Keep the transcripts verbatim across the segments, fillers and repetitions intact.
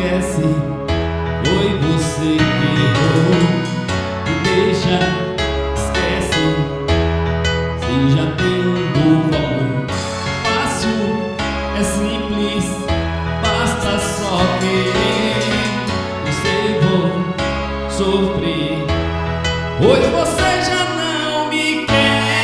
esquece, foi você que errou. E deixa, esquece, se já tem um novo amor. Fácil, é simples, basta só querer. Eu sei, vou sofrer, pois você já não me quer.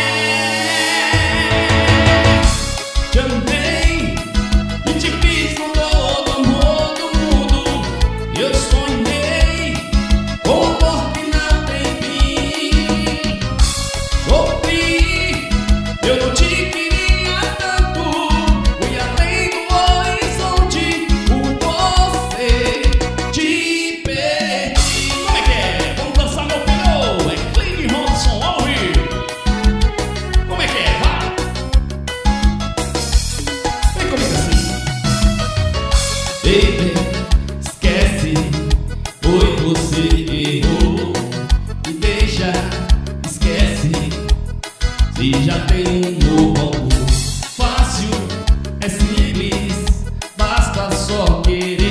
Te amei e te fiz com todo amor do mundo. Eu sonhei com um amor que não tem fim. Sofri, eu não te queria tanto. Fui além do horizonte por você, te perdi. Como é que é? Vamos dançar, meu filho? É Clean Robson ao vivo. Como é que é? Vai! Vem comigo assim. Baby, esquece, foi você que errou. E deixa, esquece, se já tem um novo amor. Fácil, é simples, basta só querer.